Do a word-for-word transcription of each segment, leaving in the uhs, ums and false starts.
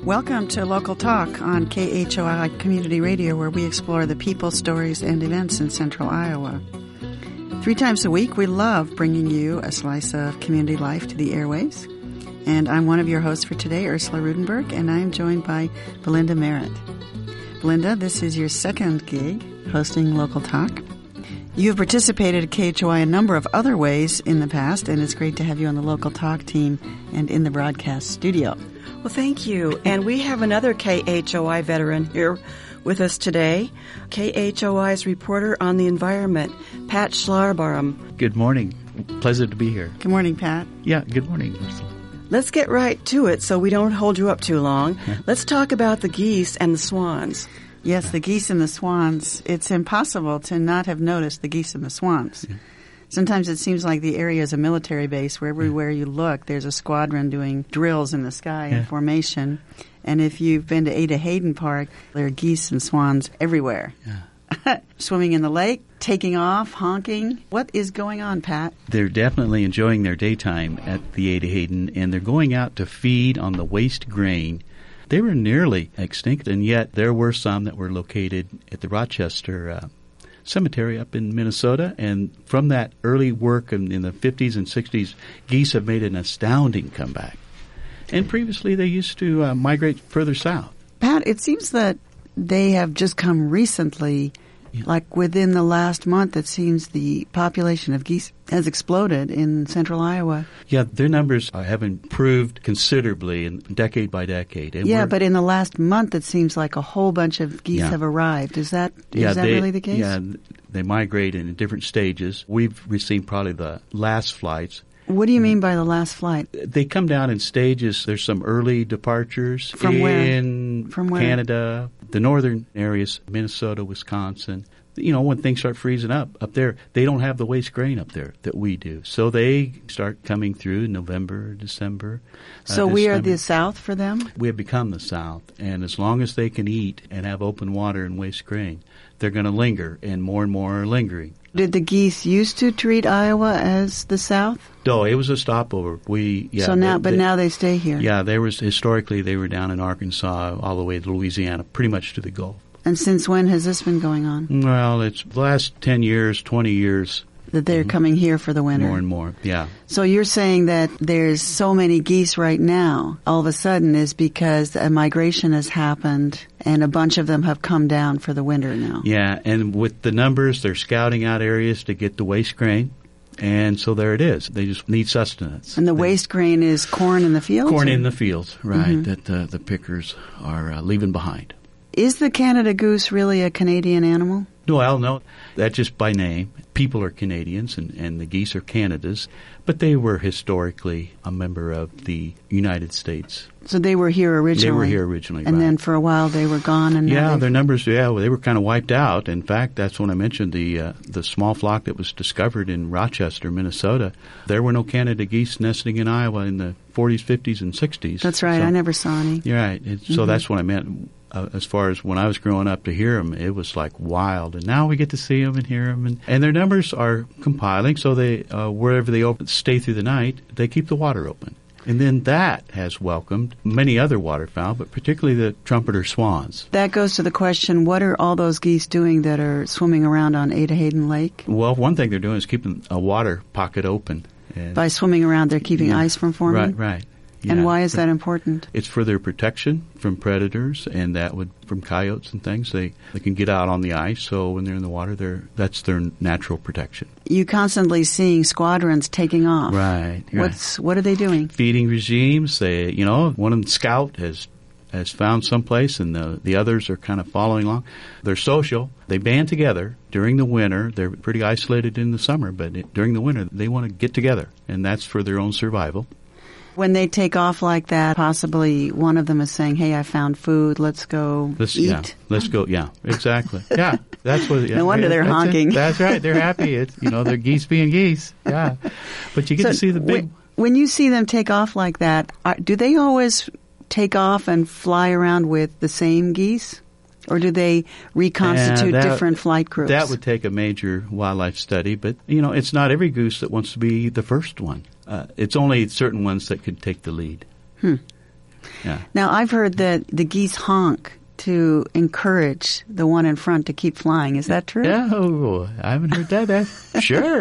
Welcome to Local Talk on K H O I Community Radio, where we explore the people, stories, and events in central Iowa. Three times a week, we love bringing you a slice of community life to the airwaves. And I'm one of your hosts for today, Ursula Rudenberg, and I'm joined by Belinda Merritt. Belinda, this is your second gig hosting Local Talk. You have participated at K H O I a number of other ways in the past, and it's great to have you on the Local Talk team and in the broadcast studio. Well, thank you. And we have another K H O I veteran here with us today, K H O I's reporter on the environment, Pat Schlarbaum. Good morning. Pleasure to be here. Good morning, Pat. Yeah, good morning, Ursula. Let's get right to it so we don't hold you up too long. Let's talk about the geese and the swans. Yes, the geese and the swans. It's impossible to not have noticed the geese and the swans. Yeah. Sometimes it seems like the area is a military base where everywhere you look, there's a squadron doing drills in the sky yeah. in formation. And if you've been to Ada Hayden Park, there are geese and swans everywhere. Yeah. Swimming in the lake, taking off, honking. What is going on, Pat? They're definitely enjoying their daytime at the Ada Hayden, and they're going out to feed on the waste grain. They were nearly extinct, and yet there were some that were located at the Rochester uh, Cemetery up in Minnesota, and from that early work in, in the fifties and sixties, geese have made an astounding comeback. And previously they used to uh, migrate further south. Pat, it seems that they have just come recently, yeah. like within the last month, it seems the population of geese has exploded in central Iowa. Yeah, their numbers have improved considerably in decade by decade. And yeah, but in the last month, it seems like a whole bunch of geese yeah. have arrived. Is that is yeah, that they, really the case? Yeah, they migrate in different stages. We've received probably the last flights. What do you mean by the last flight? They come down in stages. There's some early departures from in where? From where? Canada, the northern areas, Minnesota, Wisconsin. You know, when things start freezing up up there, they don't have the waste grain up there that we do. So they start coming through November, December. So uh, we are December. the South for them? We have become the South. And as long as they can eat and have open water and waste grain, they're going to linger, and more and more are lingering. Did the geese used to treat Iowa as the South? No, it was a stopover. We yeah. So now, they, but they, now they stay here. Yeah, there was historically they were down in Arkansas all the way to Louisiana, pretty much to the Gulf. And since when has this been going on? Well, it's the last ten years, twenty years. That they're mm-hmm. coming here for the winter. More and more, yeah. So you're saying that there's so many geese right now, all of a sudden, is because a migration has happened and a bunch of them have come down for the winter now. Yeah, and with the numbers, they're scouting out areas to get the waste grain. And so there it is. They just need sustenance. And the they, waste grain is corn in the fields? Corn or? in the fields, right, mm-hmm. that uh, the pickers are uh, leaving behind. Is the Canada goose really a Canadian animal? Well, no, that's just by name. People are Canadians and, and the geese are Canada's, but they were historically a member of the United States. So they were here originally? They were here originally, And right. then for a while they were gone? And yeah, now their numbers, yeah, well, they were kind of wiped out. In fact, that's when I mentioned the uh, the small flock that was discovered in Rochester, Minnesota. There were no Canada geese nesting in Iowa in the forties, fifties, and sixties. That's right. So, I never saw any. You're right. It, mm-hmm. So that's what I meant. Uh, as far as when I was growing up to hear them, it was like wild. And now we get to see them and hear them. And, and their numbers are compiling, so they uh, wherever they open, stay through the night, they keep the water open. And then that has welcomed many other waterfowl, but particularly the trumpeter swans. That goes to the question, what are all those geese doing that are swimming around on Ada Hayden Lake? Well, one thing they're doing is keeping a water pocket open. And By swimming around, they're keeping yeah, ice from forming? Right, right. Yeah. And why is that important? It's for their protection from predators, and that would from coyotes and things. They they can get out on the ice, so when they're in the water, they're that's their natural protection. You constantly seeing squadrons taking off. Right. What's right. what are they doing? Feeding regimes. They, you know, one of them scout has has found someplace, and the the others are kind of following along. They're social. They band together during the winter. They're pretty isolated in the summer, but it, during the winter, they want to get together, and that's for their own survival. When they take off like that, possibly one of them is saying, hey, I found food, let's go let's, eat. Yeah, let's go, yeah, exactly. Yeah, that's what. Yeah, no wonder yeah, they're that's honking. It. That's right, they're happy. It's, you know, they're geese being geese, yeah. But you get so to see the big... When, when you see them take off like that, are, do they always take off and fly around with the same geese? Or do they reconstitute that, different flight groups? That would take a major wildlife study, but, you know, it's not every goose that wants to be the first one. Uh, it's only certain ones that could take the lead. Hmm. Yeah. Now, I've heard that the geese honk to encourage the one in front to keep flying. Is that true? Yeah, oh, I haven't heard that. That's, sure.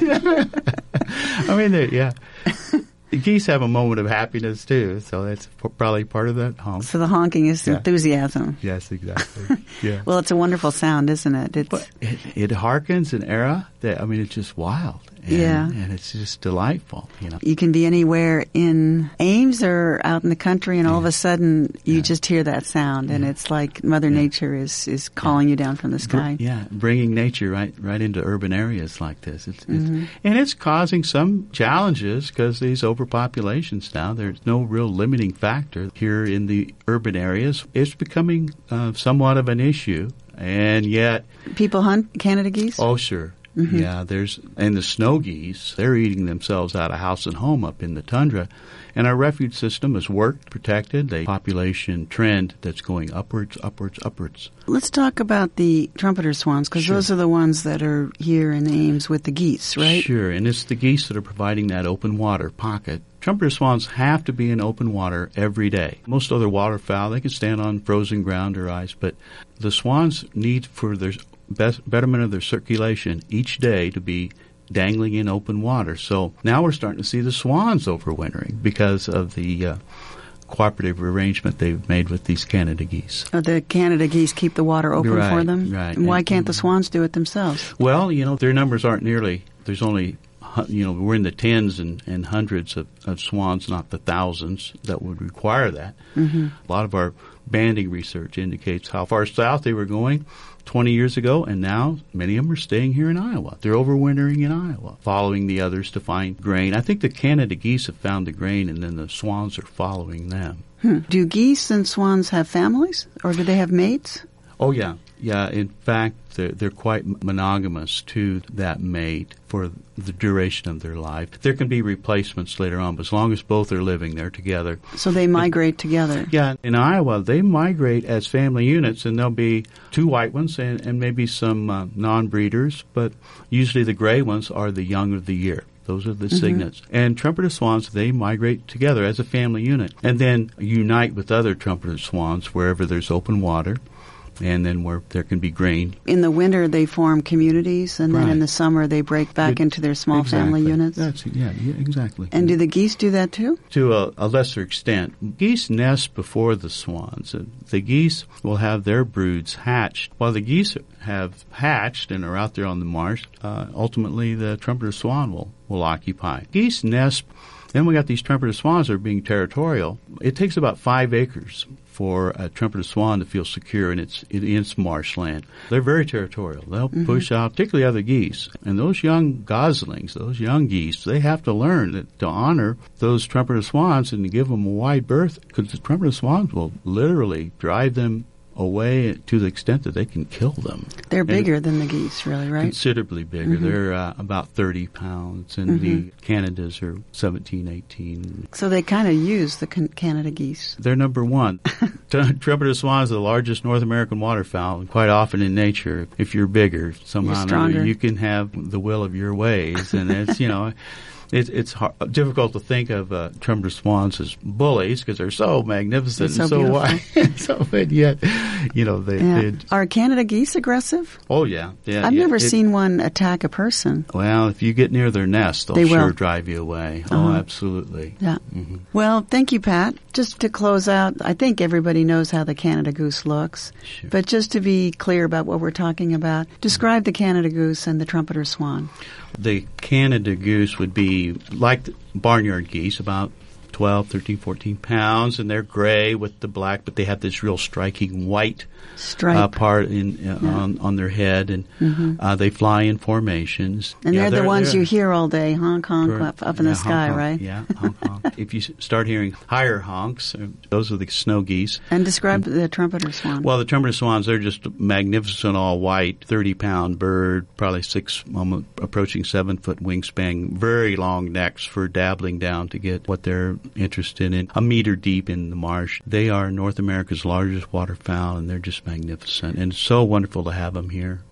I mean, they're- yeah. The geese have a moment of happiness, too, so that's p- probably part of that honk. So the honking is Yeah. enthusiasm. Yes, exactly. Yeah. Well, it's a wonderful sound, isn't it? It's, But it, it harkens an era that, I mean, it's just wild. And, Yeah. And it's just delightful, you know. you can be anywhere in Ames or out in the country, and all of a sudden you Yeah. just hear that sound, and Yeah. it's like Mother Yeah. Nature is, is calling you down from the sky. Br- yeah, bringing nature right right into urban areas like this. It's, Mhm. it's, and it's causing some challenges because these overpopulations now, there's no real limiting factor here in the urban areas. It's becoming uh, somewhat of an issue, and yet, People hunt Canada geese? oh, sure. Mhm. Yeah, there's, and the snow geese, they're eating themselves out of house and home up in the tundra. And our refuge system has worked, protected, the population trend that's going upwards, upwards, upwards. Let's talk about the trumpeter swans, because Sure. those are the ones that are here in Ames with the geese, right? Sure, and it's the geese that are providing that open water pocket. Trumpeter swans have to be in open water every day. Most other waterfowl, they can stand on frozen ground or ice, but the swans need, for their best betterment of their circulation each day, to be dangling in open water. So now we're starting to see the swans overwintering because of the uh, cooperative arrangement they've made with these Canada geese. Uh, the Canada geese keep the water open Right, for them? right. And why And- can't the swans do it themselves? Well, you know, their numbers aren't nearly, there's only, hu- you know, we're in the tens and, and hundreds of, of swans, not the thousands that would require that. Mm-hmm. A lot of our banding research indicates how far south they were going twenty years ago, and now many of them are staying here in Iowa. They're overwintering in Iowa, following the others to find grain. I think the Canada geese have found the grain, and then the swans are following them. Hmm. Do geese and swans have families, or do they have mates? Oh, yeah. Yeah, in fact, they're, they're quite monogamous to that mate for the duration of their life. There can be replacements later on, but as long as both are living there together. So they migrate together. Yeah, in Iowa, they migrate as family units, and there'll be two white ones and, and maybe some uh, non-breeders, but usually the gray ones are the young of the year. Those are the Mm-hmm. cygnets. And trumpeter swans, they migrate together as a family unit and then unite with other trumpeter swans wherever there's open water and then where there can be grain. In the winter, they form communities, and then Right. in the summer, they break back It- into their small family Exactly. units. That's, yeah, yeah, exactly. And do the geese do that too? To a, a lesser extent, geese nest before the swans. Uh, The geese will have their broods hatched. While the geese have hatched and are out there on the marsh, uh, ultimately the trumpeter swan will, will occupy. Geese nest, then we got these trumpeter swans that are being territorial. It takes about five acres for a trumpeter swan to feel secure in its in its marshland. They're very territorial. They'll Mm-hmm. push out, particularly other geese. And those young goslings, those young geese, they have to learn that to honor those trumpeter swans and to give them a wide berth, because the trumpeter swans will literally drive them away to the extent that they can kill them. They're And bigger than the geese, really, right? Considerably bigger. Mhm. They're uh, about thirty pounds, and Mhm. the Canadas are seventeen, eighteen. So they kind of use the can- Canada geese. They're number one. Tr- Trumpeter swan is the largest North American waterfowl, and quite often in nature, if you're bigger, somehow or another, stronger. you can have the will of your ways, and it's, you know, It's, it's hard, difficult to think of uh, trumpeter swans as bullies because they're so magnificent They're so and so wide. so, but yet, you know, they, Yeah. they. Are Canada geese aggressive? Oh yeah, yeah. I've yeah. never It- seen one attack a person. Well, if you get near their nest, they'll They will. sure drive you away. Oh, Uh-huh. absolutely. Yeah. Mhm. Well, thank you, Pat. Just to close out, I think everybody knows how the Canada goose looks. Sure. But just to be clear about what we're talking about, describe the Canada goose and the trumpeter swan. The Canada goose would be like the barnyard geese, about twelve, thirteen, fourteen pounds, and they're gray with the black, but they have this real striking white Stripe. uh, part in uh, Yeah. on, on their head, and Mhm. uh, they fly in formations. And Yeah, they're the ones they're- you hear all day, honk, honk, Per- up, up in yeah, the sky, honk, honk. right? Yeah, honk, honk. If you s- start hearing higher honks, uh, those are the snow geese. And describe the trumpeter swan. Well, the trumpeter swans, they're just magnificent, all white, thirty-pound bird, probably six, almost approaching seven-foot wingspan, very long necks for dabbling down to get what they're interested in, a meter deep in the marsh. They are North America's largest waterfowl, and they're just magnificent. And it's so wonderful to have them here.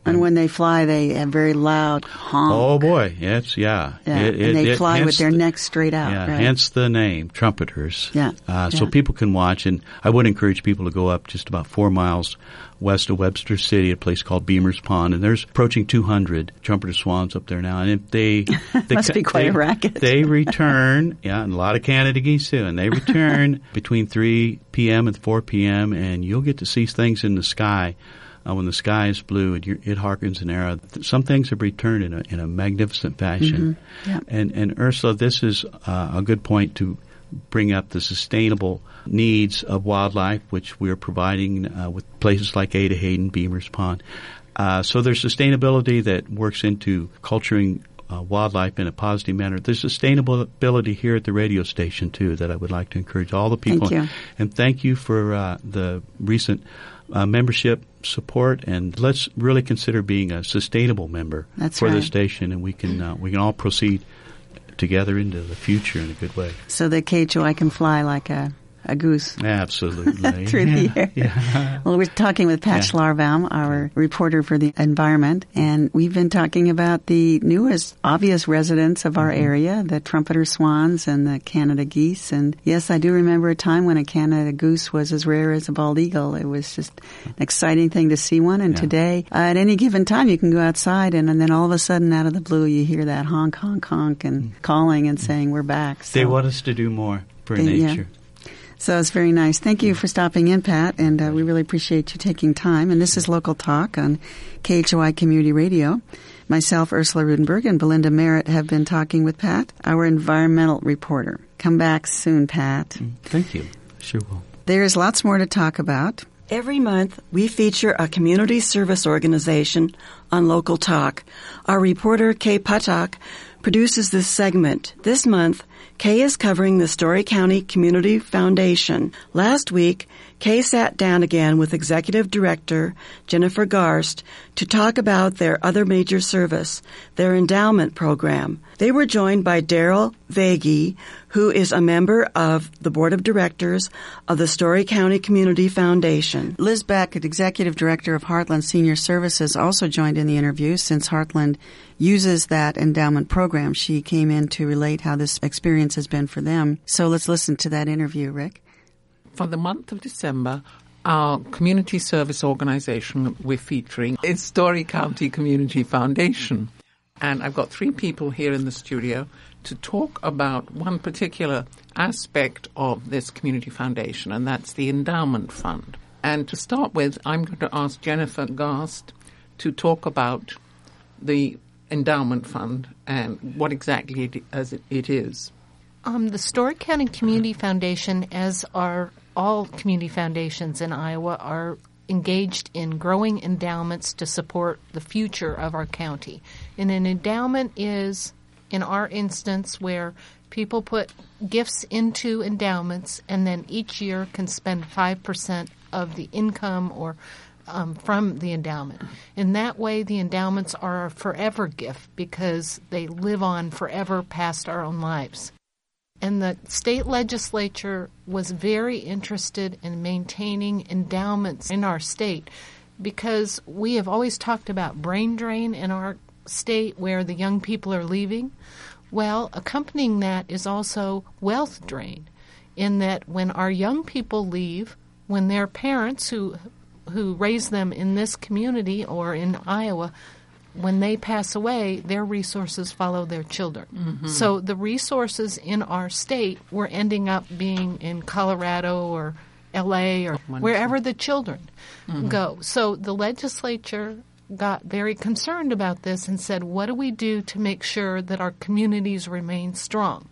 And when they fly, they have very loud honk. Oh boy, it's yeah. yeah. It, and it, they it, fly with their the, necks straight out. Yeah, right? hence the name, trumpeters. Yeah. Uh, yeah. So people can watch, and I would encourage people to go up just about four miles west of Webster City, a place called Beamer's Pond, and there's approaching two hundred trumpeter swans up there now. And if they, they must be quite they, a racket. They return, yeah, and a lot of Canada geese too, and they return between three p.m. and four p.m. and you'll get to see things in the sky. Uh, when the sky is blue, it, it harkens an arrow. Some things have returned in a, in a magnificent fashion. Mm-hmm. Yeah. And, and Ursula, this is uh, a good point to bring up the sustainable needs of wildlife, which we're providing uh, with places like Ada Hayden, Beamer's Pond. Uh, so there's sustainability that works into culturing uh, wildlife in a positive manner. There's sustainability here at the radio station, too, that I would like to encourage all the people. Thank you. And thank you for uh, the recent uh, membership support, and let's really consider being a sustainable member That's for right. the station, and we can uh, we can all proceed together into the future in a good way. So that K H O I can fly like a, a goose. Absolutely. Through yeah. the air. Yeah. Well, we're talking with Pat Yeah. Schlarbaum, our reporter for the environment, and we've been talking about the newest obvious residents of our Mm-hmm. area, the trumpeter swans and the Canada geese. And yes, I do remember a time when a Canada goose was as rare as a bald eagle. It was just an exciting thing to see one. And Yeah. today, uh, at any given time, you can go outside and, and then all of a sudden, out of the blue, you hear that honk, honk, honk and calling and saying, we're back. So, They want us to do more for They- yeah. nature. So it's very nice. Thank you for stopping in, Pat, and uh, we really appreciate you taking time. And this is Local Talk on K H O I Community Radio. Myself, Ursula Rudenberg, and Belinda Merritt have been talking with Pat, our environmental reporter. Come back soon, Pat. Thank you. Sure will. There's lots more to talk about. Every month, we feature a community service organization on Local Talk. Our reporter, Kay Patak, produces this segment. This month, Kay is covering the Story County Community Foundation. Last week, Kay sat down again with Executive Director Jennifer Garst to talk about their other major service, their endowment program. They were joined by Daryl Vagey, who is a member of the Board of Directors of the Story County Community Foundation. Liz Beck, Executive Director of Heartland Senior Services, also joined in the interview since Heartland uses that endowment program. She came in to relate how this experience has been for them. So let's listen to that interview, Rick. For the month of December, our community service organization we're featuring is Story County Community Foundation. And I've got three people here in the studio to talk about one particular aspect of this community foundation, and that's the endowment fund. And to start with, I'm going to ask Jennifer Garst to talk about the endowment fund and what exactly it, as it, it is. Um, the Story County Community Foundation, as are all community foundations in Iowa, are engaged in growing endowments to support the future of our county. And an endowment is, in our instance, where people put gifts into endowments and then each year can spend five percent of the income or um, from the endowment. In that way, the endowments are a forever gift because they live on forever past our own lives. And the state legislature was very interested in maintaining endowments in our state because we have always talked about brain drain in our state where the young people are leaving. Well, accompanying that is also wealth drain in that when our young people leave, when their parents who who raise them in this community or in Iowa, when they pass away, their resources follow their children. Mm-hmm. So the resources in our state were ending up being in Colorado or L A or Wonderful. Wherever the children mm-hmm. go. So the legislature got very concerned about this and said, what do we do to make sure that our communities remain strong?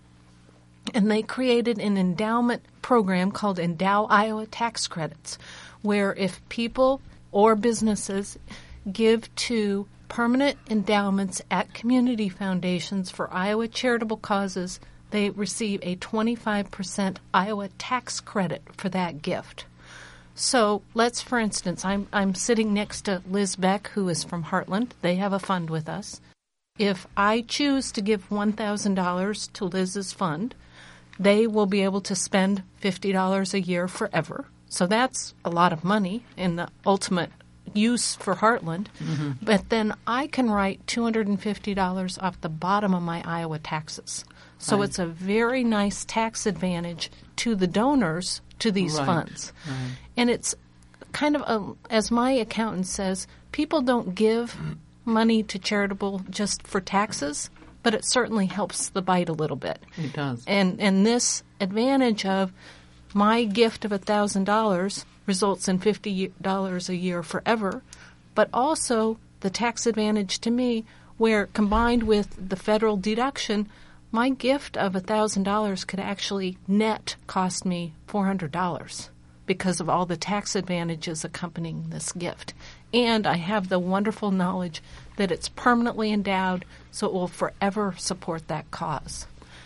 And they created an endowment program called Endow Iowa Tax Credits, where if people or businesses give to permanent endowments at community foundations for Iowa charitable causes, they receive a twenty-five percent Iowa tax credit for that gift. So let's, for instance, I'm I'm sitting next to Liz Beck, who is from Heartland. They have a fund with us. If I choose to give one thousand dollars to Liz's fund, they will be able to spend fifty dollars a year forever. So that's a lot of money in the ultimate use for Heartland, mm-hmm. but then I can write two hundred fifty dollars off the bottom of my Iowa taxes. So right. it's a very nice tax advantage to the donors to these right. funds. Right. And it's kind of, a, as my accountant says, people don't give money to charitable just for taxes, but it certainly helps the bite a little bit. It does. And and this advantage of my gift of one thousand dollars results in fifty dollars a year forever, but also the tax advantage to me where combined with the federal deduction, my gift of one thousand dollars could actually net cost me four hundred dollars because of all the tax advantages accompanying this gift. And I have the wonderful knowledge that it's permanently endowed, so it will forever support that cause.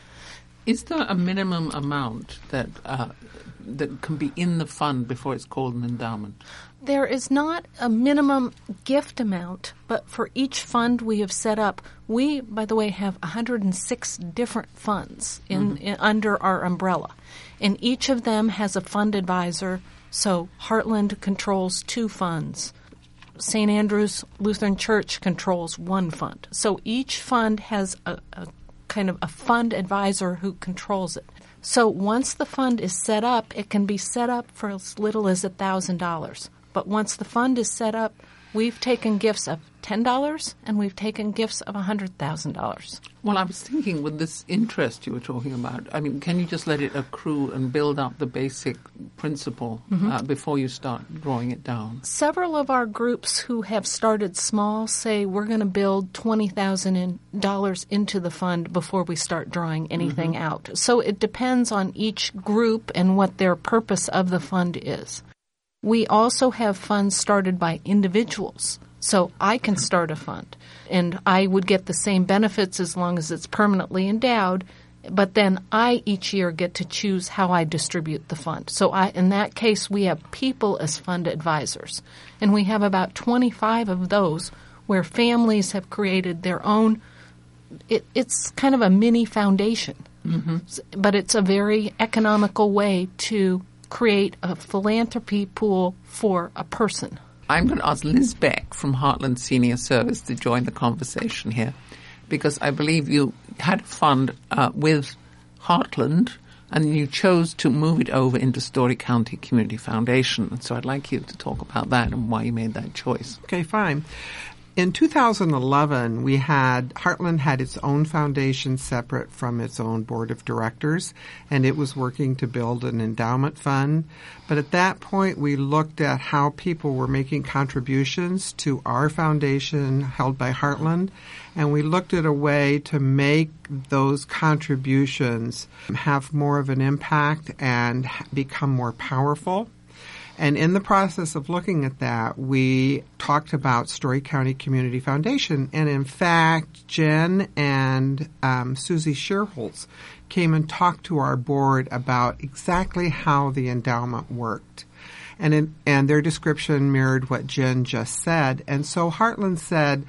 Is there a minimum amount that uh, that can be in the fund before it's called an endowment? There is not a minimum gift amount, but for each fund we have set up, we, by the way, have one hundred six different funds in, mm-hmm. in under our umbrella. And each of them has a fund advisor, so Heartland controls two funds. Saint Andrew's Lutheran Church controls one fund. So each fund has a, a kind of a fund advisor who controls it. So once the fund is set up, it can be set up for as little as one thousand dollars. But once the fund is set up, we've taken gifts of ten dollars and we've taken gifts of one hundred thousand dollars. Well, I was thinking with this interest you were talking about, I mean, can you just let it accrue and build up the basic principle mm-hmm. uh, before you start drawing it down? Several of our groups who have started small say we're going to build twenty thousand dollars into the fund before we start drawing anything mm-hmm. out. So it depends on each group and what their purpose of the fund is. We also have funds started by individuals. So I can start a fund, and I would get the same benefits as long as it's permanently endowed, but then I each year get to choose how I distribute the fund. So I, in that case, we have people as fund advisors, and we have about twenty-five of those where families have created their own. It, it's kind of a mini foundation, mm-hmm. but it's a very economical way to create a philanthropy pool for a person. I'm going to ask Liz Beck from Heartland Senior Service to join the conversation here, because I believe you had a fund uh, with Heartland and you chose to move it over into Story County Community Foundation. And so I'd like you to talk about that and why you made that choice. Okay, fine. In two thousand eleven, we had, Heartland had its own foundation separate from its own board of directors, and it was working to build an endowment fund. But at that point, we looked at how people were making contributions to our foundation held by Heartland, and we looked at a way to make those contributions have more of an impact and become more powerful. And in the process of looking at that, we talked about Story County Community Foundation. And in fact, Jen and um, Susie Scherholz came and talked to our board about exactly how the endowment worked. And, in, and their description mirrored what Jen just said. And so Heartland said,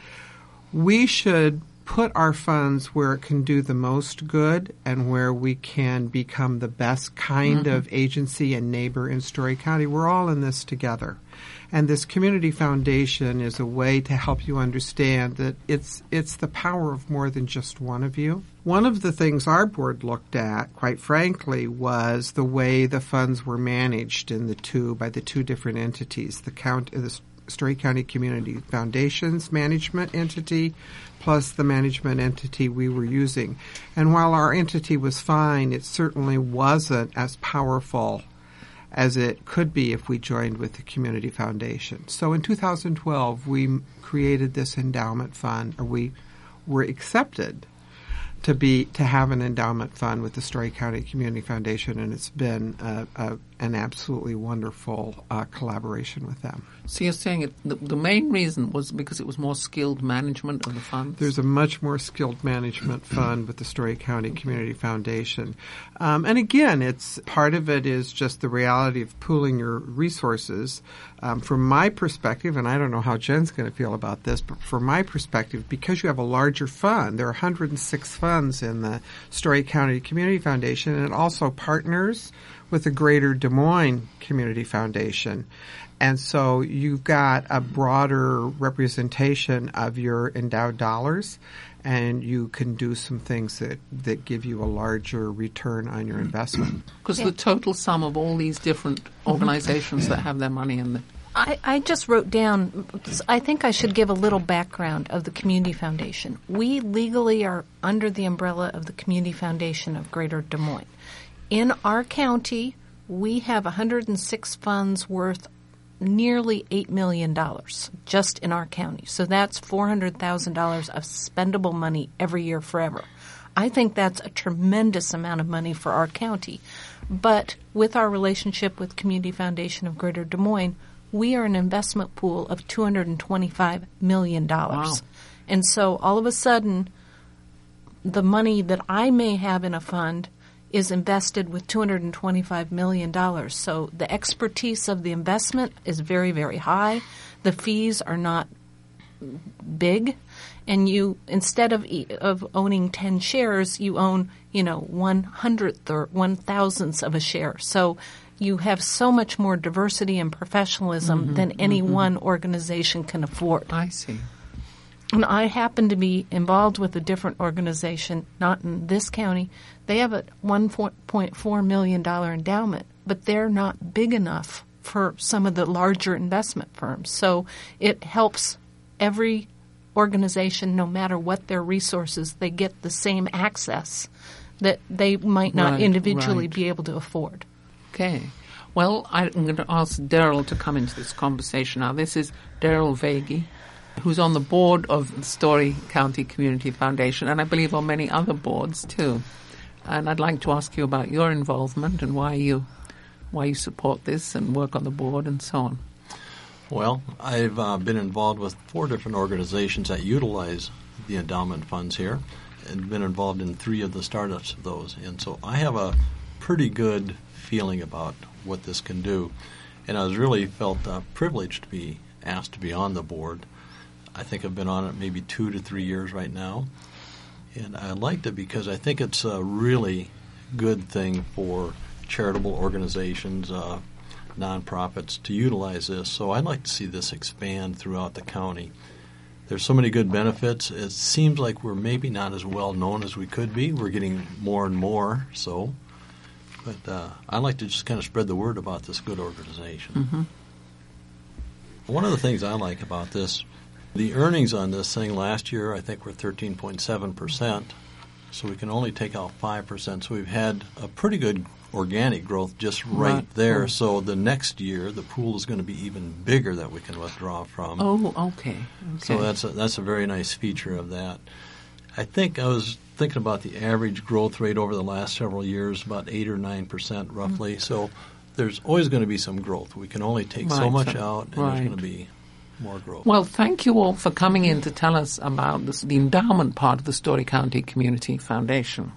we should put our funds where it can do the most good and where we can become the best kind mm-hmm. of agency and neighbor in Story County. We're all in this together. And this community foundation is a way to help you understand that it's it's the power of more than just one of you. One of the things our board looked at, quite frankly, was the way the funds were managed in the two by the two different entities, the count the Story County Community Foundation's management entity plus the management entity we were using. And while our entity was fine, it certainly wasn't as powerful as it could be if we joined with the Community Foundation. So in two thousand twelve, we created this endowment fund, or we were accepted to be to have an endowment fund with the Story County Community Foundation, and it's been a, a, an absolutely wonderful uh, collaboration with them. So you're saying it, the, the main reason was because it was more skilled management of the funds? There's a much more skilled management fund with the Story County Community Foundation. Um, and again, it's part of it is just the reality of pooling your resources. Um, from my perspective, and I don't know how Jen's going to feel about this, but from my perspective, because you have a larger fund, there are one hundred six funds in the Story County Community Foundation, and it also partners with a greater Des Moines Community Foundation. And so you've got a broader representation of your endowed dollars, and you can do some things that, that give you a larger return on your investment. Because yeah. the total sum of all these different organizations that have their money in the I, I just wrote down, I think I should give a little background of the Community Foundation. We legally are under the umbrella of the Community Foundation of Greater Des Moines. In our county, we have one hundred six funds worth nearly eight million dollars just in our county. So that's four hundred thousand dollars of spendable money every year forever. I think that's a tremendous amount of money for our county. But with our relationship with Community Foundation of Greater Des Moines, we are an investment pool of two hundred twenty-five million dollars. Wow. And so all of a sudden, the money that I may have in a fund is invested with two hundred twenty-five million dollars. So the expertise of the investment is very, very high. The fees are not big. And you, instead of of owning ten shares, you own, you know, one hundredth or one thousandth of a share. So you have so much more diversity and professionalism mm-hmm, than any mm-hmm. one organization can afford. I see. And I happen to be involved with a different organization, not in this county. They have a one point four million dollars endowment, but they're not big enough for some of the larger investment firms. So it helps every organization, no matter what their resources, they get the same access that they might not right, individually right. be able to afford. Okay. Well, I'm going to ask Daryl to come into this conversation now. This is Daryl Vagey, who's on the board of the Story County Community Foundation, and I believe on many other boards too. And I'd like to ask you about your involvement and why you why you support this and work on the board and so on. Well, I've uh, been involved with four different organizations that utilize the endowment funds here and been involved in three of the startups of those. And so I have a pretty good feeling about what this can do. And I was really felt uh, privileged to be asked to be on the board. I think I've been on it maybe two to three years right now. And I liked it because I think it's a really good thing for charitable organizations, uh, nonprofits to utilize this. So I'd like to see this expand throughout the county. There's so many good benefits. It seems like we're maybe not as well known as we could be. We're getting more and more so. But uh, I like to just kind of spread the word about this good organization. Mm-hmm. One of the things I like about this, the earnings on this thing last year I think were thirteen point seven percent. So we can only take out five percent. So we've had a pretty good organic growth just right, right. there. So the next year the pool is going to be even bigger that we can withdraw from. Oh, okay. okay. So that's a, that's a very nice feature of that. I think I was thinking about the average growth rate over the last several years, about eight or nine percent roughly. Mm-hmm. So there's always going to be some growth. We can only take right, so much so, out, and right. there's going to be more growth. Well, thank you all for coming in to tell us about this, the endowment part of the Story County Community Foundation.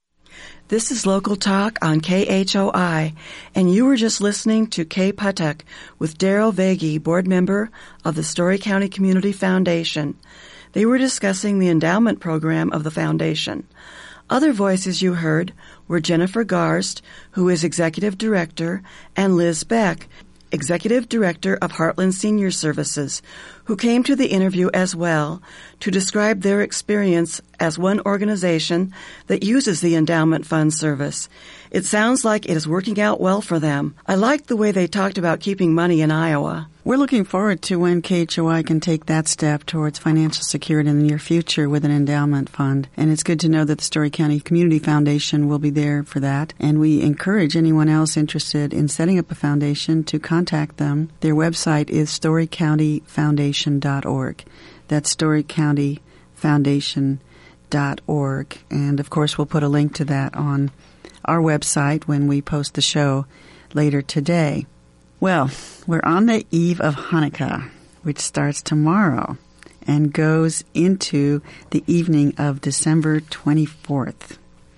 This is Local Talk on K H O I, and you were just listening to K Patak with Daryl Vagey, board member of the Story County Community Foundation. They were discussing the endowment program of the foundation. Other voices you heard were Jennifer Garst, who is executive director, and Liz Beck, executive director of Heartland Senior Services, who came to the interview as well to describe their experience as one organization that uses the endowment fund service. It sounds like it is working out well for them. I liked the way they talked about keeping money in Iowa. We're looking forward to when K H O I can take that step towards financial security in the near future with an endowment fund. And it's good to know that the Story County Community Foundation will be there for that. And we encourage anyone else interested in setting up a foundation to contact them. Their website is story county foundation dot org. That's story county foundation dot org. And, of course, we'll put a link to that on our website when we post the show later today. Well, we're on the eve of Hanukkah, which starts tomorrow and goes into the evening of December twenty-fourth.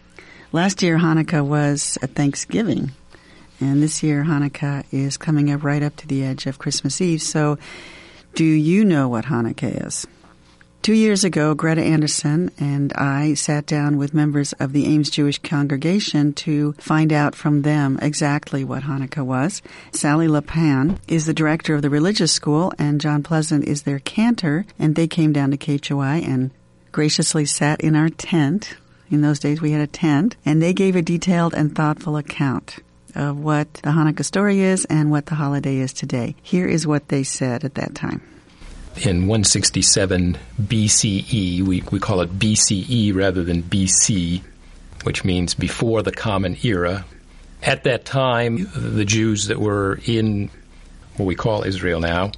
Last year, Hanukkah was at Thanksgiving, and this year, Hanukkah is coming up right up to the edge of Christmas Eve. So, do you know what Hanukkah is? Two years ago, Greta Anderson and I sat down with members of the Ames Jewish congregation to find out from them exactly what Hanukkah was. Sally LePan is the director of the religious school, and John Pleasant is their cantor, and they came down to K H O I and graciously sat in our tent. In those days, we had a tent, and they gave a detailed and thoughtful account of what the Hanukkah story is and what the holiday is today. Here is what they said at that time. In one sixty-seven B C E, we, we call it B C E rather than B C, which means before the Common Era. At that time, the Jews that were in what we call Israel now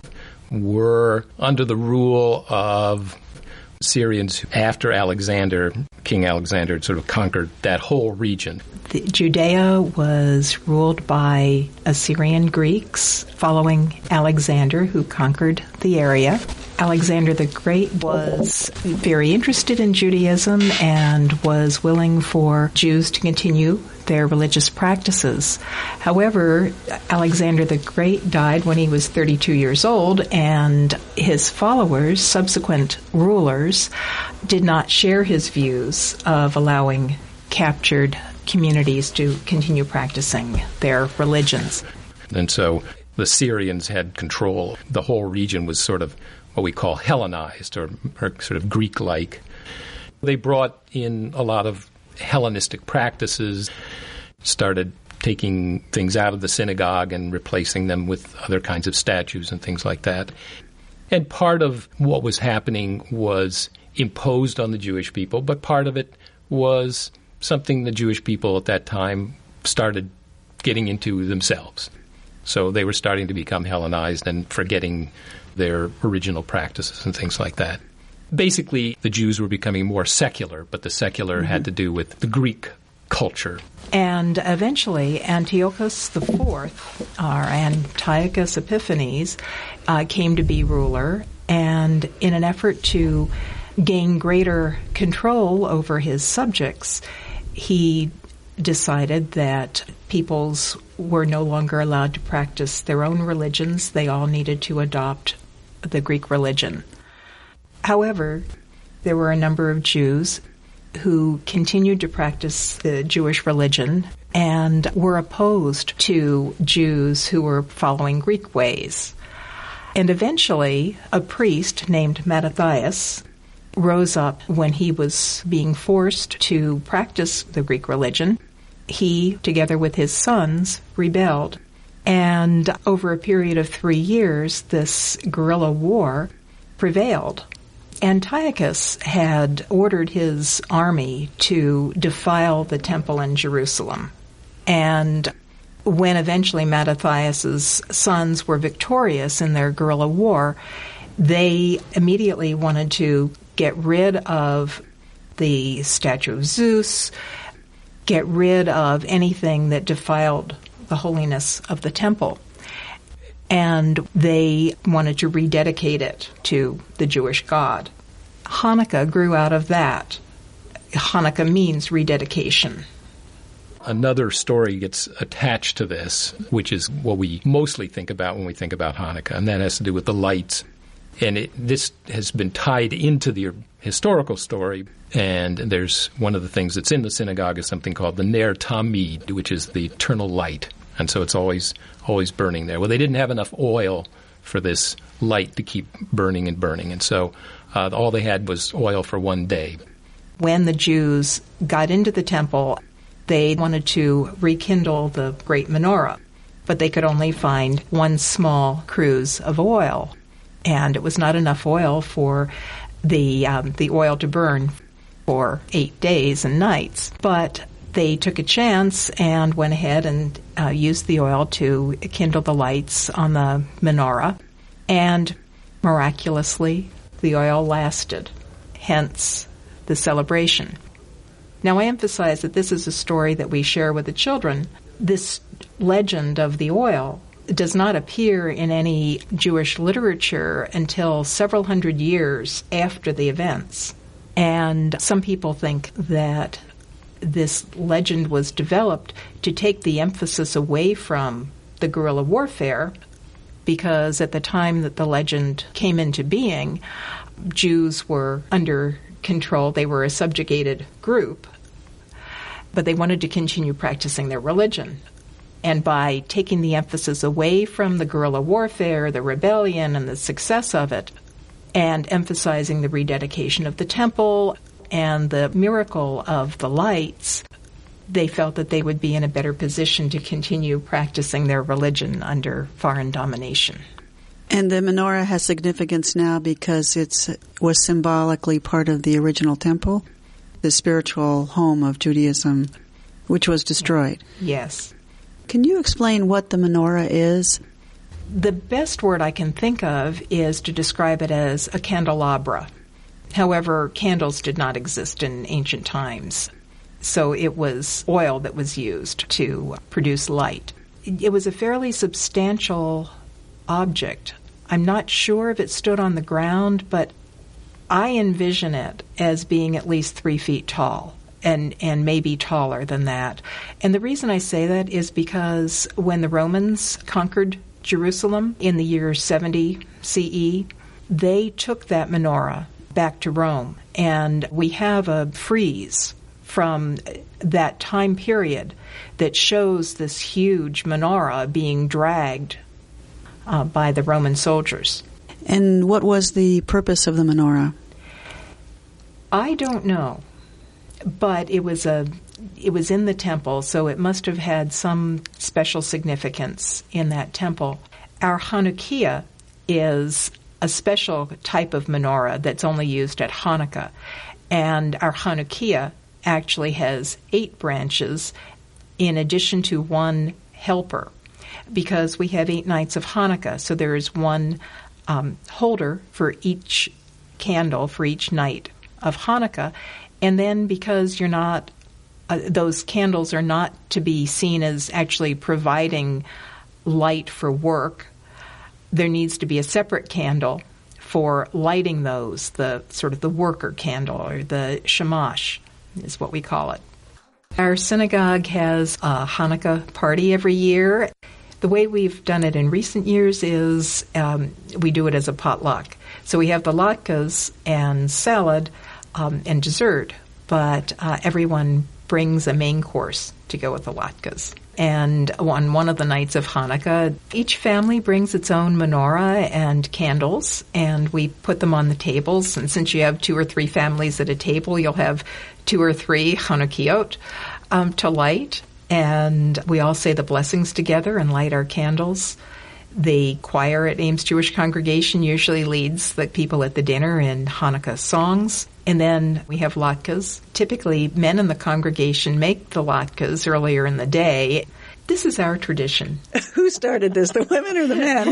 were under the rule of Syrians after Alexander. King Alexander had sort of conquered that whole region. The Judea was ruled by Assyrian Greeks following Alexander, who conquered the area. Alexander the Great was very interested in Judaism and was willing for Jews to continue their religious practices. However, Alexander the Great died when he was thirty-two years old, and his followers, subsequent rulers, did not share his views of allowing captured communities to continue practicing their religions. And so the Syrians had control. The whole region was sort of what we call Hellenized, or, or sort of Greek-like. They brought in a lot of Hellenistic practices, started taking things out of the synagogue and replacing them with other kinds of statues and things like that. And part of what was happening was imposed on the Jewish people, but part of it was something the Jewish people at that time started getting into themselves. So they were starting to become Hellenized and forgetting their original practices and things like that. Basically, the Jews were becoming more secular, but the secular mm-hmm. had to do with the Greek culture. And eventually, Antiochus the Fourth, or Antiochus Epiphanes, uh, came to be ruler, and in an effort to gain greater control over his subjects, he decided that peoples were no longer allowed to practice their own religions. They all needed to adopt the Greek religion. However, there were a number of Jews who continued to practice the Jewish religion and were opposed to Jews who were following Greek ways. And eventually, a priest named Mattathias rose up when he was being forced to practice the Greek religion. He, together with his sons, rebelled. And over a period of three years, this guerrilla war prevailed. Antiochus had ordered his army to defile the temple in Jerusalem. And when eventually Mattathias's sons were victorious in their guerrilla war, they immediately wanted to get rid of the statue of Zeus, get rid of anything that defiled the holiness of the temple. And they wanted to rededicate it to the Jewish God. Hanukkah grew out of that. Hanukkah means rededication. Another story gets attached to this, which is what we mostly think about when we think about Hanukkah, and that has to do with the lights. And it, this has been tied into the historical story, and there's one of the things that's in the synagogue is something called the Ner Tamid, which is the eternal light. And so it's always always burning there. Well, they didn't have enough oil for this light to keep burning and burning, and so uh, all they had was oil for one day. When the Jews got into the temple, they wanted to rekindle the great menorah, but they could only find one small cruse of oil, and it was not enough oil for the um, the oil to burn for eight days and nights. But they took a chance and went ahead and uh, used the oil to kindle the lights on the menorah, and miraculously the oil lasted, hence the celebration. Now, I emphasize that this is a story that we share with the children. This legend of the oil does not appear in any Jewish literature until several hundred years after the events. And some people think that this legend was developed to take the emphasis away from the guerrilla warfare, because at the time that the legend came into being, Jews were under control. They were a subjugated group, but they wanted to continue practicing their religion. And by taking the emphasis away from the guerrilla warfare, the rebellion, and the success of it, and emphasizing the rededication of the temple and the miracle of the lights, they felt that they would be in a better position to continue practicing their religion under foreign domination. And the menorah has significance now because it was symbolically part of the original temple, the spiritual home of Judaism, which was destroyed. Yes. Can you explain what the menorah is? The best word I can think of is to describe it as a candelabra. However, candles did not exist in ancient times, so it was oil that was used to produce light. It was a fairly substantial object. I'm not sure if it stood on the ground, but I envision it as being at least three feet tall. And, and maybe taller than that. And the reason I say that is because when the Romans conquered Jerusalem in the year seventy C E, they took that menorah back to Rome. And we have a frieze from that time period that shows this huge menorah being dragged uh, by the Roman soldiers. And what was the purpose of the menorah? I don't know. But it was a, it was in the temple, so it must have had some special significance in that temple. Our Hanukkah is a special type of menorah that's only used at Hanukkah, and our Hanukkah actually has eight branches in addition to one helper, because we have eight nights of Hanukkah, so there is one um, holder for each candle for each night of Hanukkah. And then because you're not, uh, those candles are not to be seen as actually providing light for work, there needs to be a separate candle for lighting those, the sort of the worker candle, or the shamash is what we call it. Our synagogue has a Hanukkah party every year. The way we've done it in recent years is um, we do it as a potluck. So we have the latkes and salad, Um, and dessert, but uh, everyone brings a main course to go with the latkes. And on one of the nights of Hanukkah, each family brings its own menorah and candles, and we put them on the tables. And since you have two or three families at a table, you'll have two or three Hanukkiot um, to light. And we all say the blessings together and light our candles. The choir at Ames Jewish Congregation usually leads the people at the dinner in Hanukkah songs. And then we have latkes. Typically, men in the congregation make the latkes earlier in the day. This is our tradition. Who started this, the women or the men?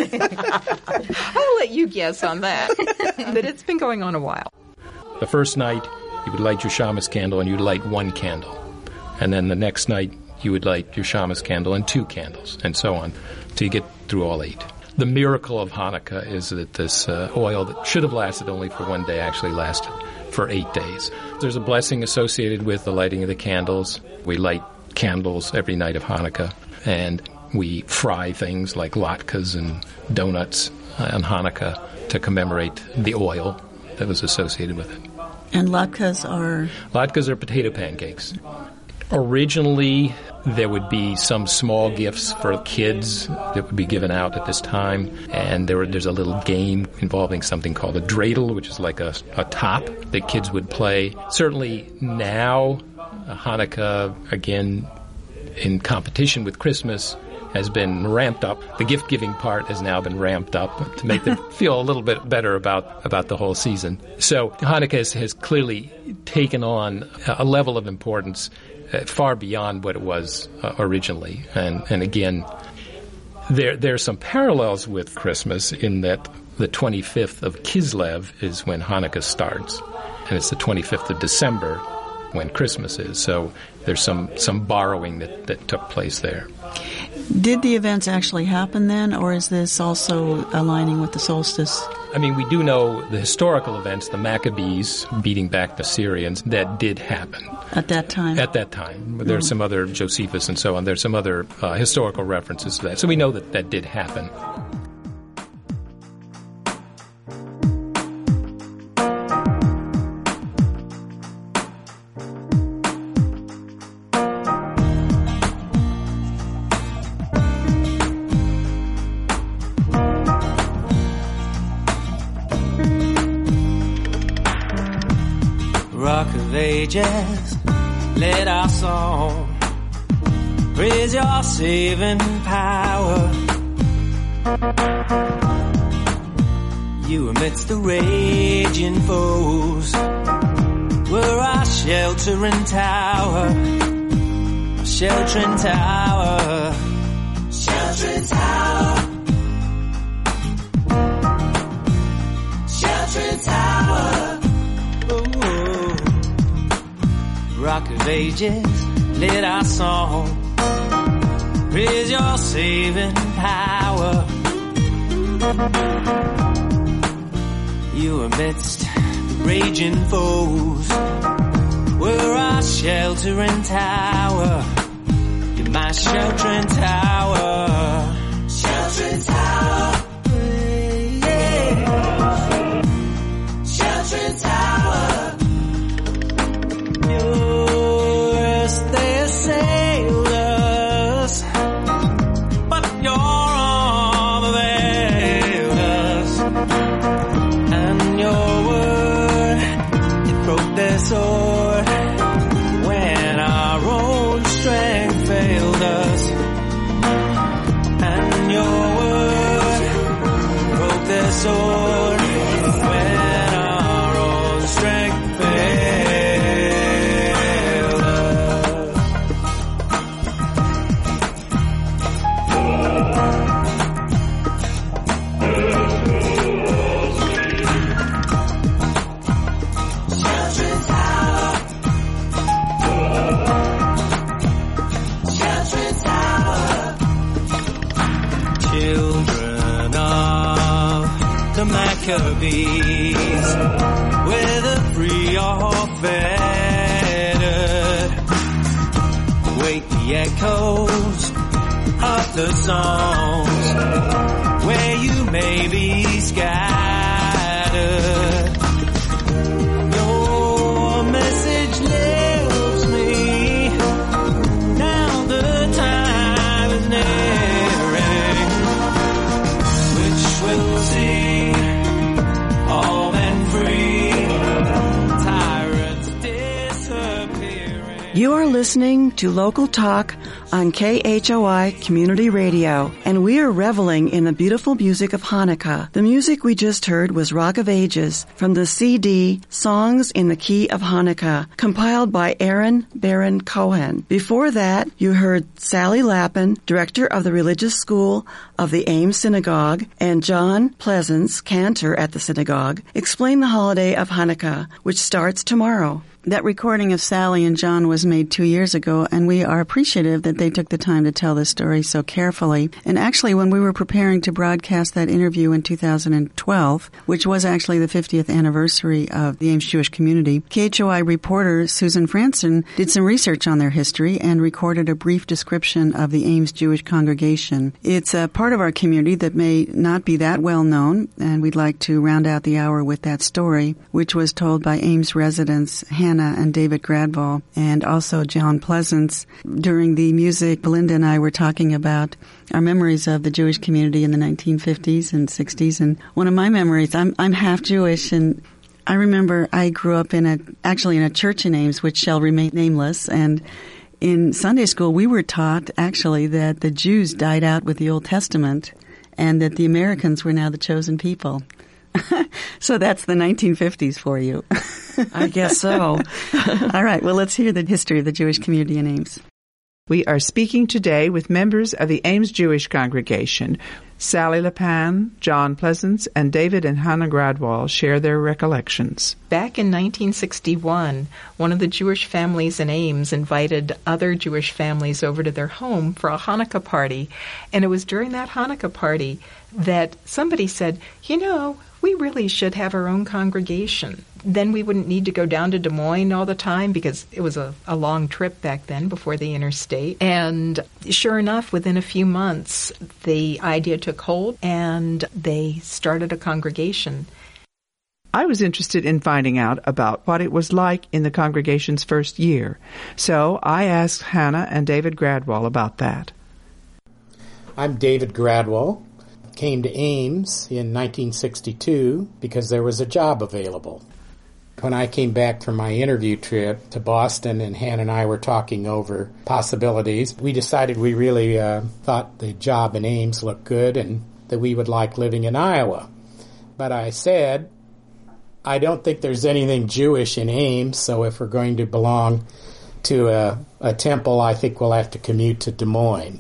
I'll let you guess on that. But it's been going on a while. The first night, you would light your shamas candle and you'd light one candle. And then the next night, you would light your shamas candle and two candles, and so on, till you get through all eight. The miracle of Hanukkah is that this uh, oil that should have lasted only for one day actually lasted for eight days. There's a blessing associated with the lighting of the candles. We light candles every night of Hanukkah, and we fry things like latkes and donuts on Hanukkah to commemorate the oil that was associated with it. And latkes are? Latkes are potato pancakes. Originally, there would be some small gifts for kids that would be given out at this time, and there were, there's a little game involving something called a dreidel, which is like a, a top that kids would play. Certainly now, uh, Hanukkah, again, in competition with Christmas, has been ramped up. The gift-giving part has now been ramped up to make them feel a little bit better about, about the whole season. So Hanukkah has, has clearly taken on a level of importance uh, far beyond what it was uh, originally. And, and again, there there are some parallels with Christmas in that the twenty-fifth of Kislev is when Hanukkah starts, and it's the twenty-fifth of December when Christmas is. So there's some, some borrowing that, that took place there. Did the events actually happen then, or is this also aligning with the solstice? I mean, we do know the historical events, the Maccabees beating back the Syrians, that did happen. At that time? At that time. But there's mm. some other, Josephus and so on, there's some other uh, historical references to that. So we know that that did happen. ages, let our song praise your saving power. You amidst the raging foes were our sheltering tower, our sheltering tower, sheltering tower, sheltering tower. Ooh. Rock of ages, let our song praise your saving power. You amidst the raging foes were our sheltering tower. You're my sheltering tower, sheltering tower, yeah. Sheltering tower. Yours they assailed us, but your arm availed us, and your word it broke their sword when our own strength failed us, and your word broke their sword when our own strength failed us. Sheltering tower, sheltering tower. Children of the Maccabees, whether free or fettered, wait the echoes of the songs where you may be scattered. Your message lives me, now the time is nearing, which will see all men free, tyrants disappearing. You are listening to Local Talk on K H O I Community Radio, and we are reveling in the beautiful music of Hanukkah. The music we just heard was Rock of Ages from the C D Songs in the Key of Hanukkah, compiled by Aaron Baron Cohen. Before that, you heard Sally Lappin, director of the religious school of the Ames Synagogue, and John Pleasance, cantor at the synagogue, explain the holiday of Hanukkah, which starts tomorrow. That recording of Sally and John was made two years ago, and we are appreciative that they took the time to tell this story so carefully. And actually, when we were preparing to broadcast that interview in two thousand twelve, which was actually the fiftieth anniversary of the Ames Jewish Community, K H O I reporter Susan Franson did some research on their history and recorded a brief description of the Ames Jewish congregation. It's a part of our community that may not be that well known, and we'd like to round out the hour with that story, which was told by Ames residents Hannah and David Gradwall, and also John Pleasance. During the music, Belinda and I were talking about our memories of the Jewish community in the nineteen fifties and sixties, and one of my memories, I'm I'm half Jewish, and I remember I grew up in a actually in a church in Ames, which shall remain nameless, and in Sunday school we were taught actually that the Jews died out with the Old Testament, and that the Americans were now the chosen people. So that's the nineteen fifties for you. I guess so. All right. Well, let's hear the history of the Jewish community in Ames. We are speaking today with members of the Ames Jewish congregation. Sally Lapan, John Pleasance, and David and Hannah Gradwall share their recollections. Back in nineteen sixty-one, one of the Jewish families in Ames invited other Jewish families over to their home for a Hanukkah party. And it was during that Hanukkah party that somebody said, you know, we really should have our own congregation. Then we wouldn't need to go down to Des Moines all the time because it was a, a long trip back then before the interstate. And sure enough, within a few months, the idea took hold and they started a congregation. I was interested in finding out about what it was like in the congregation's first year. So I asked Hannah and David Gradwall about that. I'm David Gradwall. Came to Ames in nineteen sixty-two because there was a job available. When I came back from my interview trip to Boston and Han and I were talking over possibilities, we decided we really uh, thought the job in Ames looked good and that we would like living in Iowa. But I said, I don't think there's anything Jewish in Ames, so if we're going to belong to a, a temple, I think we'll have to commute to Des Moines.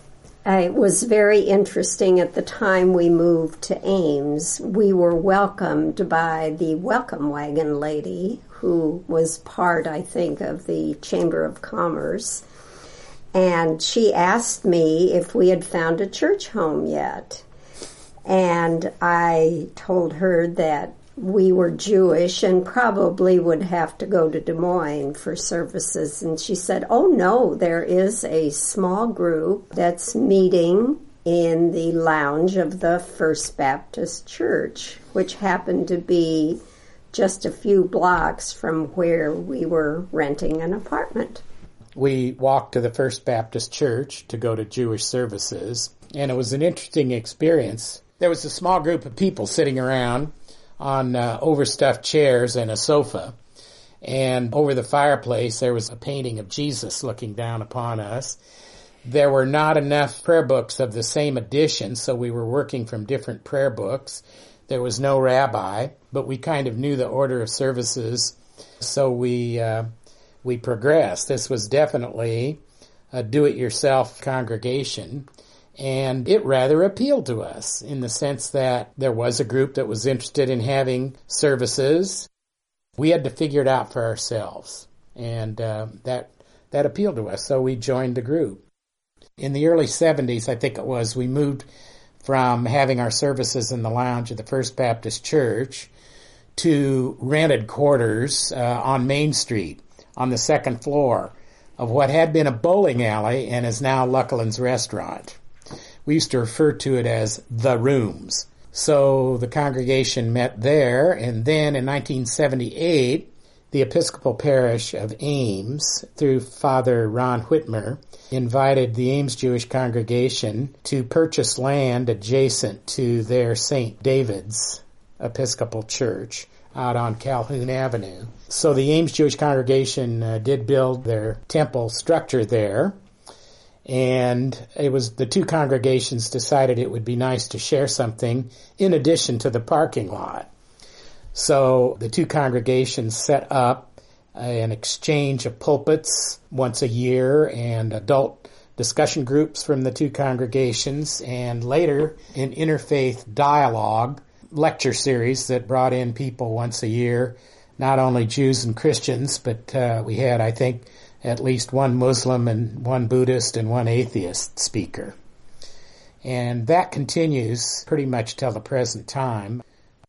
It was very interesting at the time we moved to Ames. We were welcomed by the welcome wagon lady, who was part, I think, of the Chamber of Commerce. And she asked me if we had found a church home yet. And I told her that we were Jewish and probably would have to go to Des Moines for services. And she said, oh, no, there is a small group that's meeting in the lounge of the First Baptist Church, which happened to be just a few blocks from where we were renting an apartment. We walked to the First Baptist Church to go to Jewish services, and it was an interesting experience. There was a small group of people sitting around on uh, overstuffed chairs and a sofa. And over the fireplace, there was a painting of Jesus looking down upon us. There were not enough prayer books of the same edition, so we were working from different prayer books. There was no rabbi, but we kind of knew the order of services, so we uh, we progressed. This was definitely a do-it-yourself congregation. And it rather appealed to us in the sense that there was a group that was interested in having services. We had to figure it out for ourselves, and uh, that that appealed to us, so we joined the group. In the early seventies, I think it was, we moved from having our services in the lounge of the First Baptist Church to rented quarters uh, on Main Street on the second floor of what had been a bowling alley and is now Luckeland's Restaurant. We used to refer to it as the rooms. So the congregation met there, and then in nineteen seventy-eight, the Episcopal Parish of Ames, through Father Ron Whitmer, invited the Ames Jewish congregation to purchase land adjacent to their Saint David's Episcopal Church out on Calhoun Avenue. So the Ames Jewish congregation uh, did build their temple structure there. And it was the two congregations decided it would be nice to share something in addition to the parking lot. So the two congregations set up an exchange of pulpits once a year and adult discussion groups from the two congregations, and later an interfaith dialogue lecture series that brought in people once a year, not only Jews and Christians, but uh, we had, I think, at least one Muslim and one Buddhist and one atheist speaker. And that continues pretty much till the present time.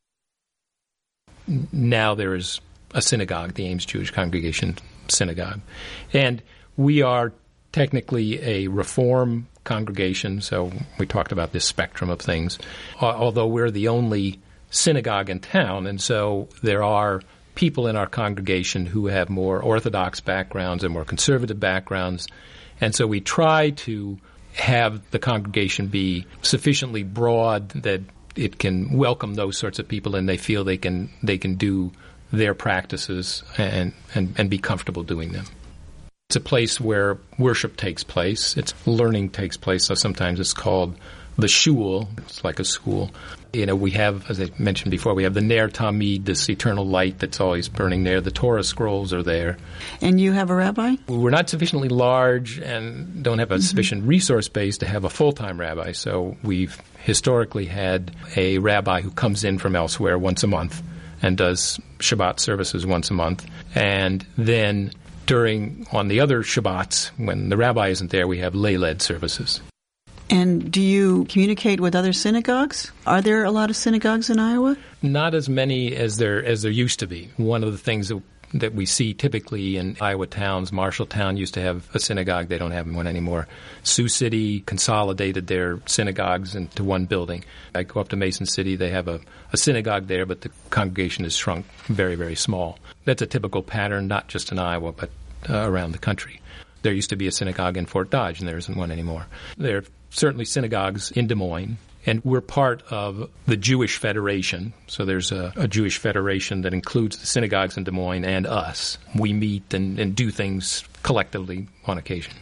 Now there is a synagogue, the Ames Jewish Congregation Synagogue. And we are technically a Reform congregation, so we talked about this spectrum of things, although we're the only synagogue in town, and so there are people in our congregation who have more Orthodox backgrounds and more conservative backgrounds. And so we try to have the congregation be sufficiently broad that it can welcome those sorts of people and they feel they can they can do their practices and, and, and be comfortable doing them. It's a place where worship takes place. It's learning takes place. So sometimes it's called the shul. It's like a school. You know, we have, as I mentioned before, we have the Ner Tamid, this eternal light that's always burning there. The Torah scrolls are there. And you have a rabbi? We're not sufficiently large and don't have a mm-hmm. sufficient resource base to have a full-time rabbi. So we've historically had a rabbi who comes in from elsewhere once a month and does Shabbat services once a month. And then during, on the other Shabbats, when the rabbi isn't there, we have lay-led services. And do you communicate with other synagogues? Are there a lot of synagogues in Iowa? Not as many as there as there used to be. One of the things that, that we see typically in Iowa towns, Marshalltown used to have a synagogue. They don't have one anymore. Sioux City consolidated their synagogues into one building. I go up to Mason City. They have a, a synagogue there, but the congregation has shrunk very, very small. That's a typical pattern, not just in Iowa, but uh, around the country. There used to be a synagogue in Fort Dodge, and there isn't one anymore. There are certainly synagogues in Des Moines And we're part of the Jewish Federation. So there's a, a Jewish Federation that includes the synagogues in Des Moines and us. We meet and, and do things collectively on occasion.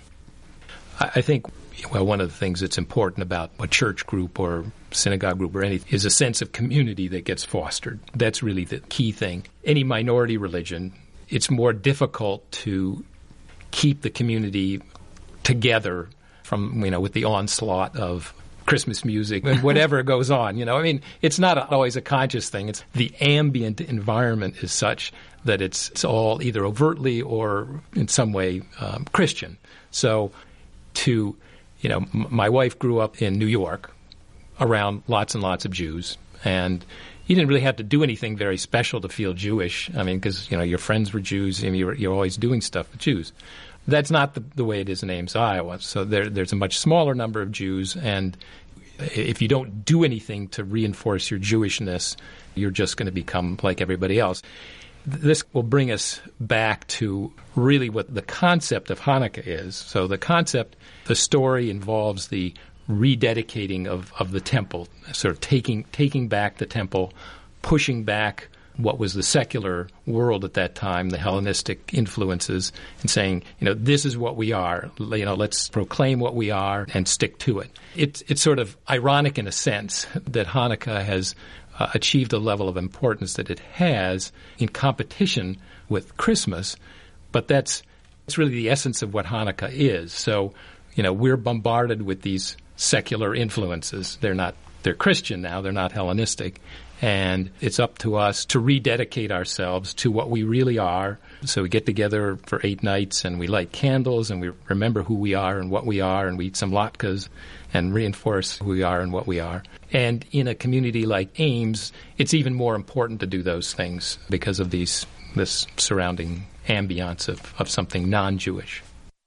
I, I think, well, one of the things that's important about a church group or synagogue group or anything is a sense of community that gets fostered. That's really the key thing. Any minority religion, it's more difficult to keep the community together from, you know, with the onslaught of Christmas music and whatever goes on. You know, I mean, it's not always a conscious thing. It's the ambient environment is such that it's, it's all either overtly or in some way um, Christian. So to, you know, m- my wife grew up in New York around lots and lots of Jews, and you didn't really have to do anything very special to feel Jewish. I mean, because, you know, your friends were Jews and you're, you're always doing stuff with Jews. That's not the, the way it is in Ames, Iowa. So there, there's a much smaller number of Jews, and if you don't do anything to reinforce your Jewishness, you're just going to become like everybody else. This will bring us back to really what the concept of Hanukkah is. So the concept, the story involves the rededicating of, of the temple, sort of taking taking back the temple, pushing back what was the secular world at that time, the Hellenistic influences, and saying, you know, this is what we are. You know, let's proclaim what we are and stick to it. It's it's sort of ironic in a sense that Hanukkah has uh, achieved a level of importance that it has in competition with Christmas, but that's it's really the essence of what Hanukkah is. So, you know, we're bombarded with these secular influences. They're not they're Christian now. They're not Hellenistic. And it's up to us to rededicate ourselves to what we really are. So we get together for eight nights and we light candles and we remember who we are and what we are, and we eat some latkes and reinforce who we are and what we are. And in a community like Ames, it's even more important to do those things because of these this surrounding ambiance of, of something non-Jewish.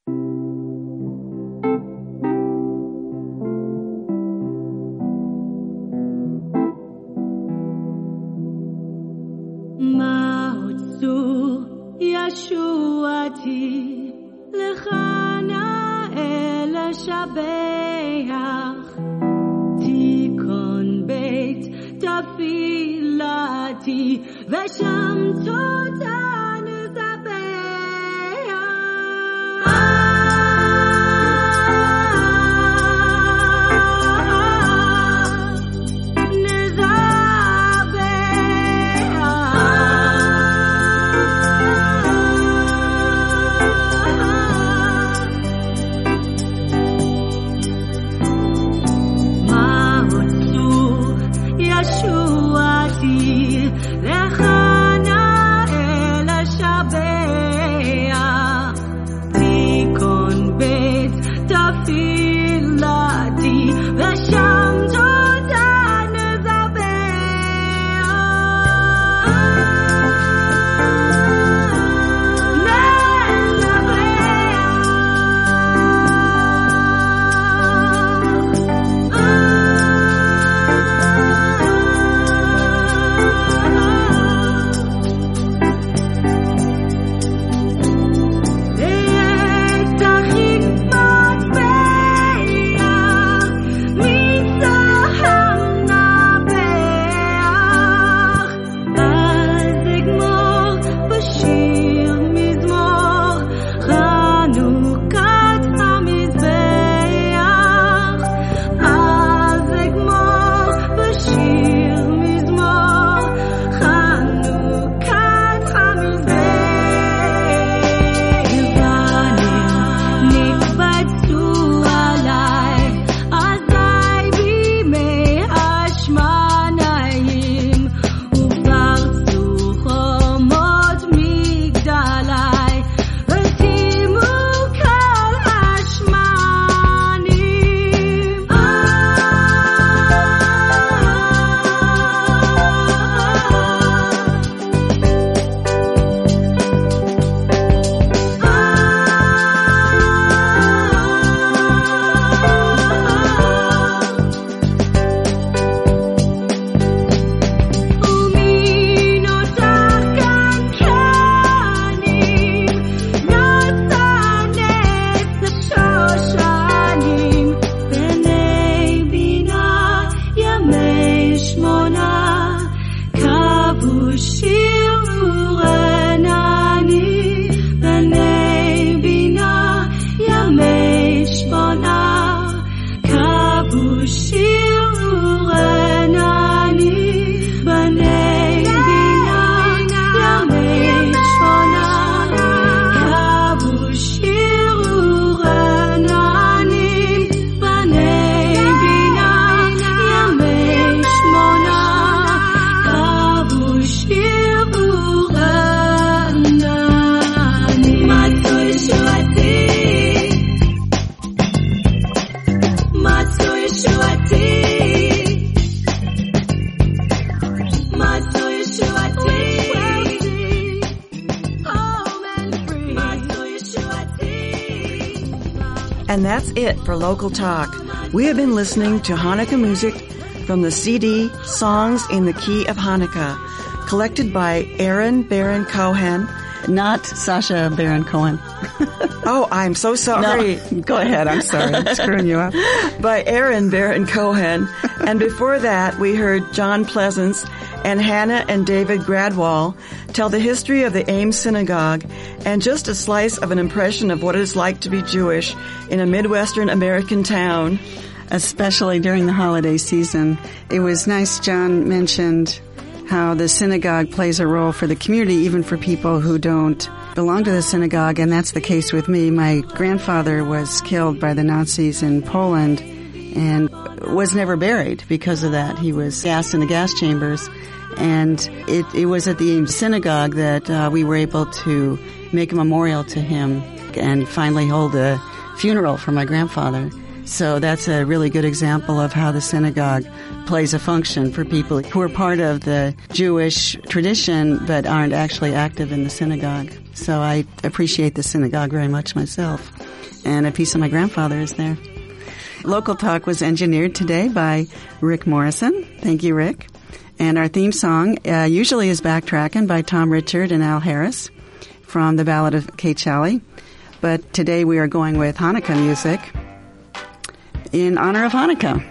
ישועתי לך נאה לשבח תיכון בית תפילתי ושם תודה נזבח ישועתי לך נאה And that's it for Local Talk. We have been listening to Hanukkah music from the C D Songs in the Key of Hanukkah, collected by Aaron Baron Cohen. Not Sasha Baron Cohen. Oh, I'm so sorry. No, go ahead. I'm sorry. I'm screwing you up. By Aaron Baron Cohen. And before that, we heard John Pleasance and Hannah and David Gradwall tell the history of the Ames Synagogue and just a slice of an impression of what it is like to be Jewish in a Midwestern American town. Especially during the holiday season. It was nice John mentioned how the synagogue plays a role for the community, even for people who don't belong to the synagogue, and that's the case with me. My grandfather was killed by the Nazis in Poland and was never buried because of that. He was gassed in the gas chambers, and it, it was at the Ames Synagogue that uh, we were able to make a memorial to him and finally hold a funeral for my grandfather. So that's a really good example of how the synagogue plays a function for people who are part of the Jewish tradition but aren't actually active in the synagogue. So I appreciate the synagogue very much myself. And a piece of my grandfather is there. Local Talk was engineered today by Rick Morrison. Thank you, Rick. And our theme song uh, usually is Backtrackin' by Tom Richard and Al Harris from the Ballad of Kate Shalley. But today we are going with Hanukkah music in honor of Hanukkah.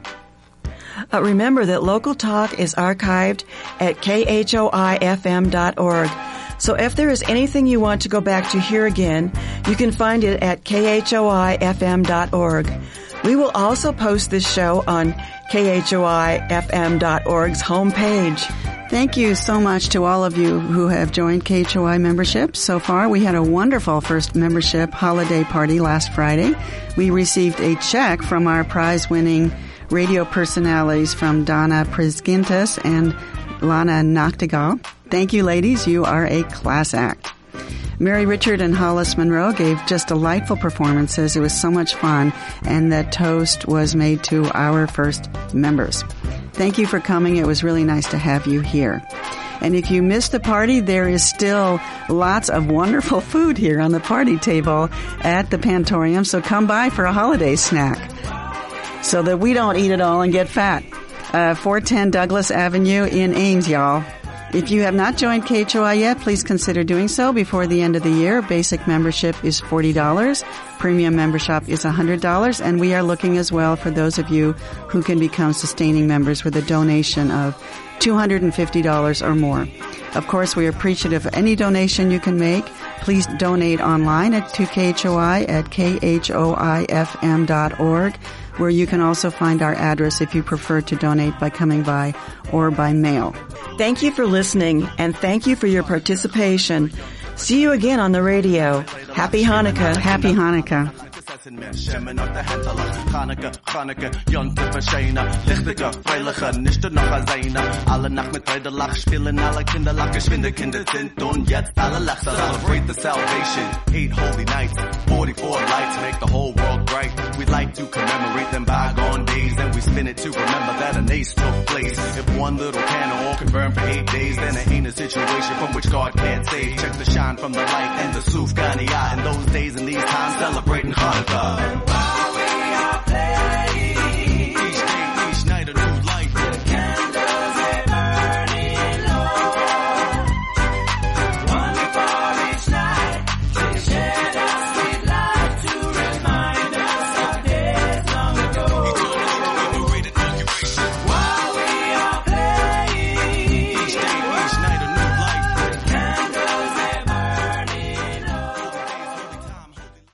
Uh, remember that Local Talk is archived at K H O I F M dot org. So if there is anything you want to go back to hear again, you can find it at K H O I F M dot org. We will also post this show on K H O I F M dot org's homepage. Thank you so much to all of you who have joined K H O I membership so far. We had a wonderful first membership holiday party last Friday. We received a check from our prize-winning radio personalities from Donna Prisgintis and Lana Nachtigal. Thank you, ladies. You are a class act. Mary Richard and Hollis Monroe gave just delightful performances. It was so much fun, and the toast was made to our first members. Thank you for coming. It was really nice to have you here. And if you missed the party, there is still lots of wonderful food here on the party table at the Pantorium, so come by for a holiday snack so that we don't eat it all and get fat. Uh, four ten Douglas Avenue in Ames, y'all. If you have not joined K H O I yet, please consider doing so before the end of the year. Basic membership is forty dollars. Premium membership is one hundred dollars. And we are looking as well for those of you who can become sustaining members with a donation of two hundred fifty dollars or more. Of course, we are appreciative of any donation you can make. Please donate online at to K H O I at K H O I F M dot org, where you can also find our address if you prefer to donate by coming by or by mail. Thank you for listening, and thank you for your participation. See you again on the radio. Happy Hanukkah. Happy Hanukkah. Hanukkah, Hanukkah, Jonte verschijnen, lichtiger, veiliger, nicht noch alleine. Alle Nacht mit Freudelach spielen, alle Kinderlach, geschwinde Kinder sind und jetzt alle Lach. Celebrate the salvation, eight holy nights, forty-four lights make the whole world bright. We like to commemorate them bygone days, and we spin it to remember that an ace took place. If one little candle can burn for eight days, then it ain't a situation from which God can't save. Check the shine from the light and the Suf Ganiya. In those days and these times, celebrating Hanukkah.